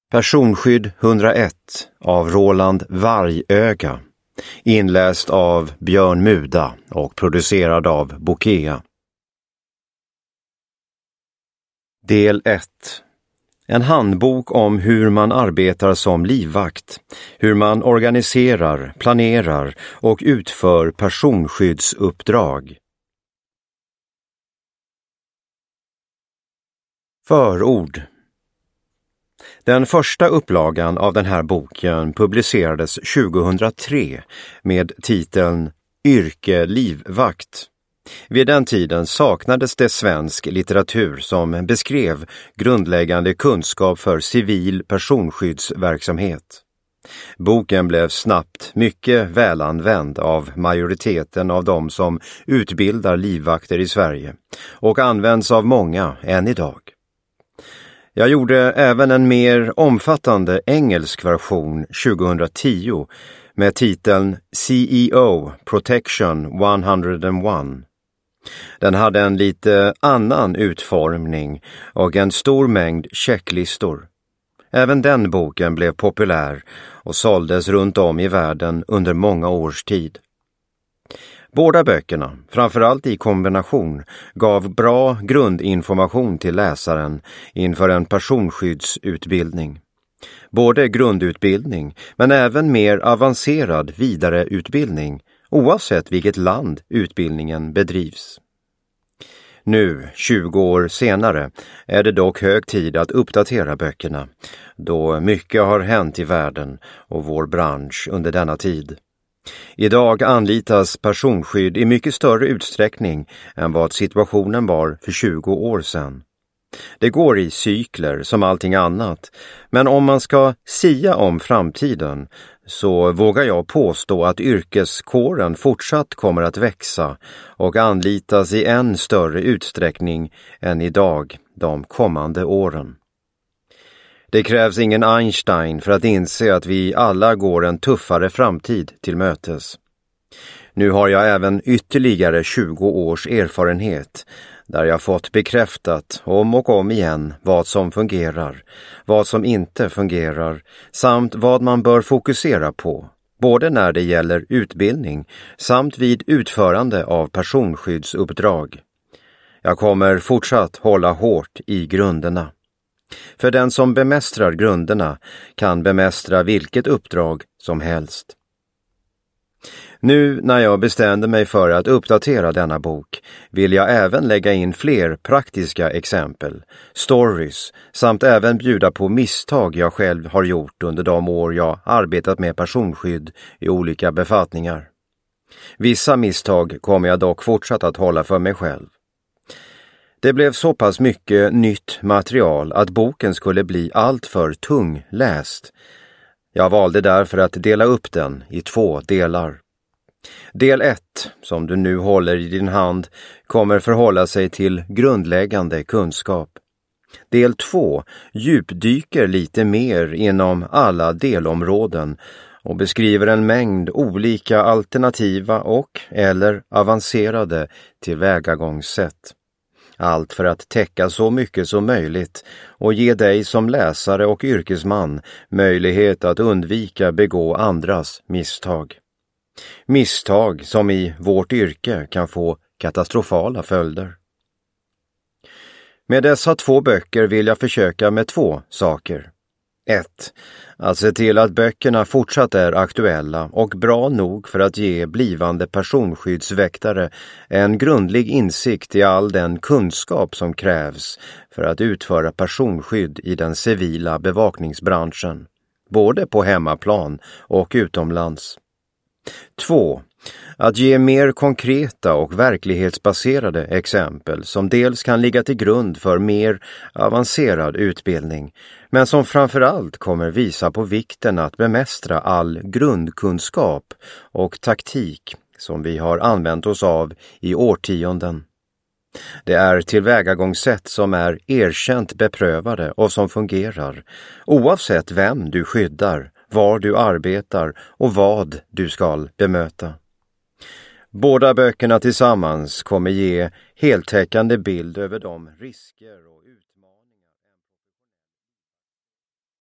Personskydd 101 av Roland Vargöga, inläst av Björn Muda och producerad av Bokea. Del 1. En handbok om hur man arbetar som livvakt, hur man organiserar, planerar och utför personskyddsuppdrag. Förord. Den första upplagan av den här boken publicerades 2003 med titeln Yrke livvakt. Vid den tiden saknades det svensk litteratur som beskrev grundläggande kunskap för civil personskyddsverksamhet. Boken blev snabbt mycket välanvänd av majoriteten av de som utbildar livvakter i Sverige och används av många än idag. Jag gjorde även en mer omfattande engelsk version 2010 med titeln CEO Protection 101. Den hade en lite annan utformning och en stor mängd checklistor. Även den boken blev populär och såldes runt om i världen under många års tid. Båda böckerna, framförallt i kombination, gav bra grundinformation till läsaren inför en personskyddsutbildning. Både grundutbildning men även mer avancerad vidareutbildning, oavsett vilket land utbildningen bedrivs. Nu, 20 år senare, är det dock hög tid att uppdatera böckerna, då mycket har hänt i världen och vår bransch under denna tid. Idag anlitas personskydd i mycket större utsträckning än vad situationen var för 20 år sedan. Det går i cykler som allting annat, men om man ska sia om framtiden så vågar jag påstå att yrkeskåren fortsatt kommer att växa och anlitas i än större utsträckning än idag de kommande åren. Det krävs ingen Einstein för att inse att vi alla går en tuffare framtid till mötes. Nu har jag även ytterligare 20 års erfarenhet där jag fått bekräftat om och om igen vad som fungerar, vad som inte fungerar samt vad man bör fokusera på, både när det gäller utbildning samt vid utförande av personskyddsuppdrag. Jag kommer fortsatt hålla hårt i grunderna. För den som bemästrar grunderna kan bemästra vilket uppdrag som helst. Nu när jag bestämde mig för att uppdatera denna bok vill jag även lägga in fler praktiska exempel, stories samt även bjuda på misstag jag själv har gjort under de år jag arbetat med personskydd i olika befattningar. Vissa misstag kommer jag dock fortsatt att hålla för mig själv. Det blev så pass mycket nytt material att boken skulle bli alltför tungläst. Jag valde därför att dela upp den i 2 delar. Del 1, som du nu håller i din hand, kommer förhålla sig till grundläggande kunskap. Del 2 djupdyker lite mer inom alla delområden och beskriver en mängd olika alternativa och eller avancerade tillvägagångssätt. Allt för att täcka så mycket som möjligt och ge dig som läsare och yrkesman möjlighet att undvika begå andras misstag. Misstag som i vårt yrke kan få katastrofala följder. Med dessa 2 böcker vill jag försöka med 2 saker. 1. Att se till att böckerna fortsatt är aktuella och bra nog för att ge blivande personskyddsväktare en grundlig insikt i all den kunskap som krävs för att utföra personskydd i den civila bevakningsbranschen, både på hemmaplan och utomlands. 2. Att ge mer konkreta och verklighetsbaserade exempel som dels kan ligga till grund för mer avancerad utbildning, men som framförallt kommer visa på vikten att bemästra all grundkunskap och taktik som vi har använt oss av i årtionden. Det är tillvägagångssätt som är erkänt beprövade och som fungerar, oavsett vem du skyddar, var du arbetar och vad du ska bemöta. Båda böckerna tillsammans kommer ge heltäckande bild över de risker och